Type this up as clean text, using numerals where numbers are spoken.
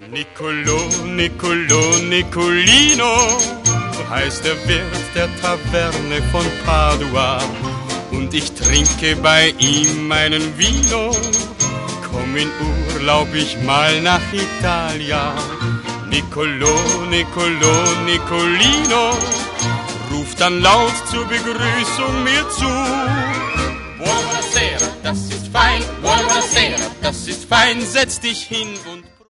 Niccolo, Niccolo, Nicolino heißt der Wirt der Taverne von Padua und ich trinke bei ihm meinen Vino. Komm in Urlaub ich mal nach Italia. Niccolo, Niccolo, Nicolino ruft dann laut zur Begrüßung mir zu. Buonasera, das ist fein, buonasera, das ist fein, setz dich hin und